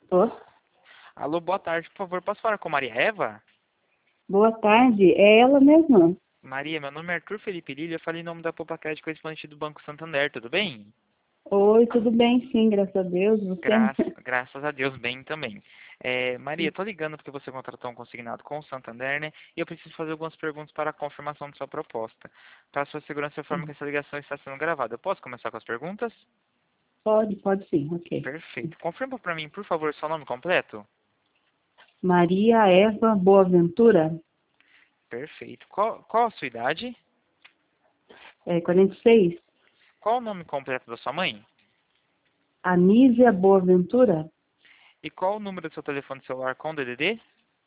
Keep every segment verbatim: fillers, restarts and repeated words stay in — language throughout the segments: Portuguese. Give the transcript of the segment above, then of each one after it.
Tô. Alô, boa tarde, por favor, posso falar com Maria Eva? Boa tarde, é ela mesma? Maria, meu nome é Arthur Felipe Lili, eu falei em nome da Popacred, correspondente do Banco Santander, tudo bem? Oi, tudo bem? Sim, graças a Deus. Você? Graças, graças a Deus, bem também. É, Maria, tô ligando porque você contratou um consignado com o Santander, né? E eu preciso fazer algumas perguntas para a confirmação de sua proposta. Para sua segurança, eu informo que essa ligação está sendo gravada. Eu posso começar com as perguntas? Pode, pode sim, ok. Perfeito. Confirma para mim, por favor, seu nome completo? Maria Eva Boaventura, Perfeito. Qual, qual a sua idade? é, quarenta e seis. Qual o nome completo da sua mãe? Anísia Boaventura, E qual o número do seu telefone celular com D D D?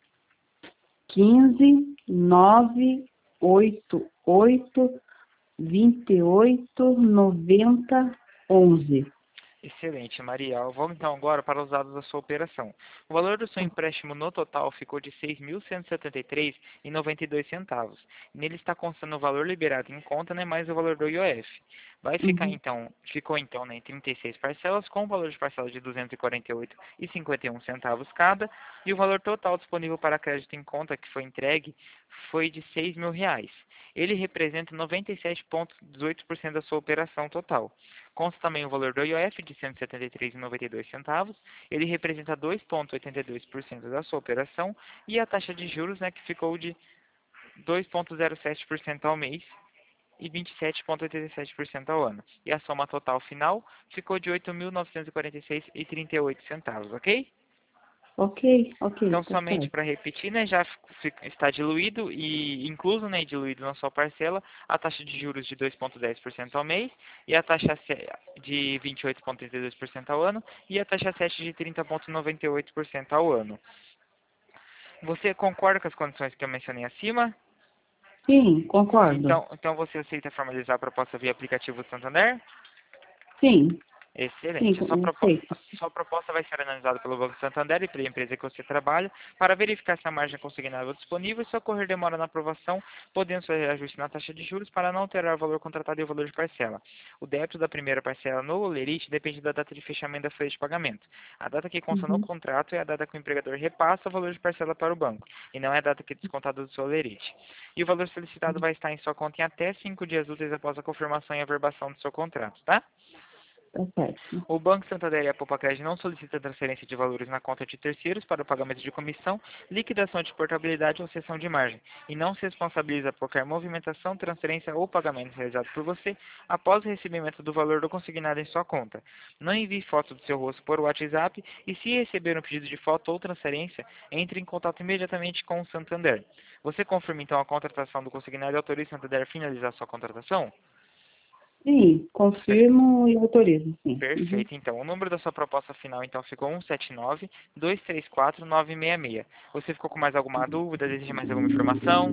quinze, nove, oito, oito, vinte e oito, noventa, onze. Excelente, Maria. Vamos então agora para os dados da sua operação. O valor do seu empréstimo no total ficou de seis mil cento e setenta e três reais e noventa e dois centavos. Nele está constando o valor liberado em conta, né, mais o valor do I O F. Vai ficar Uhum. então, ficou então né, em trinta e seis parcelas, com o valor de parcela de duzentos e quarenta e oito reais e cinquenta e um centavos cada, e o valor total disponível para crédito em conta que foi entregue foi de seis mil reais. Ele representa noventa e sete vírgula dezoito por cento da sua operação total. Consta também o valor do I O F de cento e setenta e três reais e noventa e dois centavos. Ele representa dois vírgula oitenta e dois por cento da sua operação e a taxa de juros, né, que ficou de dois vírgula zero sete por cento ao mês e vinte e sete vírgula oitenta e sete por cento ao ano. E a soma total final ficou de oito mil novecentos e quarenta e seis reais e trinta e oito centavos, ok? Ok, ok, Então, tá somente certo. para repetir, né, já fica- está diluído e incluso, né, diluído na sua parcela, a taxa de juros de dois vírgula dez por cento ao mês e a taxa se- de vinte e oito vírgula trinta e dois por cento ao ano e a taxa sete de trinta vírgula noventa e oito por cento ao ano. Você concorda com as condições que eu mencionei acima? Sim, concordo. Então, então você aceita formalizar a proposta via aplicativo do Santander? Sim, sim, Excelente. A sua, com- propo- aceito. a sua proposta vai ser analisada pelo Banco Santander e pela empresa que você trabalha para verificar se a margem consignável é disponível e se ocorrer demora na aprovação, podendo ser ajuste na taxa de juros para não alterar o valor contratado e o valor de parcela. O débito da primeira parcela no Olerite depende da data de fechamento da folha de pagamento. A data que consta no Uhum. contrato é a data que o empregador repassa o valor de parcela para o banco, e não é a data que é descontada do seu Olerite. E o valor solicitado vai estar em sua conta em até cinco dias úteis após a confirmação e averbação do seu contrato, tá? Tá certo. O Banco Santander e a Popacred não solicitam transferência de valores na conta de terceiros para o pagamento de comissão, liquidação de portabilidade ou cessão de margem, e não se responsabiliza por qualquer movimentação, transferência ou pagamento realizado por você após o recebimento do valor do consignado em sua conta. Não envie foto do seu rosto por WhatsApp e, se receber um pedido de foto ou transferência, entre em contato imediatamente com o Santander. Você confirma então a contratação do consignado e autoriza o Santander a finalizar sua contratação? Sim, confirmo e autorizo, sim. Uhum. Perfeito, então. O número da sua proposta final, então, ficou um sete nove, dois três quatro, nove seis seis. Você ficou com mais alguma dúvida? Deseja mais alguma informação?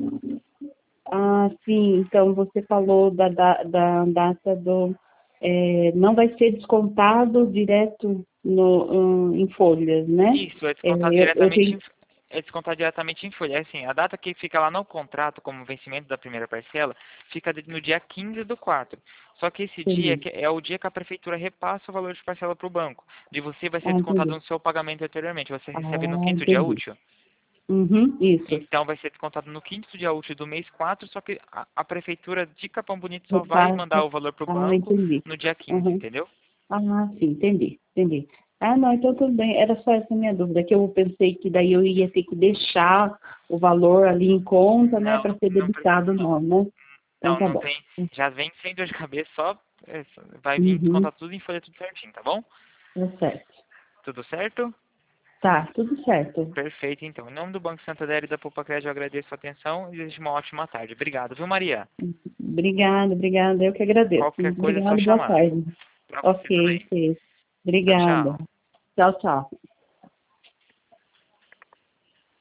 Ah, sim, então você falou da, da, da data do... é, não vai ser descontado direto no, hum, em folhas, né? Isso, é É, descontado eu, eu diretamente tenho... em, é descontado diretamente em folha. É assim, a data que fica lá no contrato como vencimento da primeira parcela fica de- no dia quinze do quatro. Só que esse dia é Entendi. que- é o dia que a prefeitura repassa o valor de parcela para o banco. De você vai ser Ah, descontado entendi. no seu pagamento anteriormente. Você Ah, recebe no quinto dia entendi. útil? Uhum, isso. Então vai ser descontado no quinto dia útil do mês quatro, só que a, a prefeitura de Capão Bonito só vai mandar Repassa. o valor para o Ah, banco entendi. no dia quinze, Uhum. entendeu? Ah, sim, entendi, entendi. Ah, não, então tudo bem. Era só essa minha dúvida, que eu pensei que daí eu ia ter que deixar o valor ali em conta, né, Não, para não, ser não precisa debitado, não. não, né? Então Não, tá não bom. tem. Já vem sem dor de cabeça, só é, vai vir Uhum, descontar tudo em folha, tudo certinho, tá bom? tá certo. Tudo certo? Tá, tudo certo. Perfeito, então. Em nome do Banco Santander e da Popacred, eu agradeço a atenção e desejo uma ótima tarde. Obrigado, viu, Maria? Obrigada, obrigada. Eu que agradeço. Qualquer coisa é só Obrigada, boa chamar. tarde. Pra você Ok, também. sim. Tchau, Obrigada. tchau. Tchau, tchau.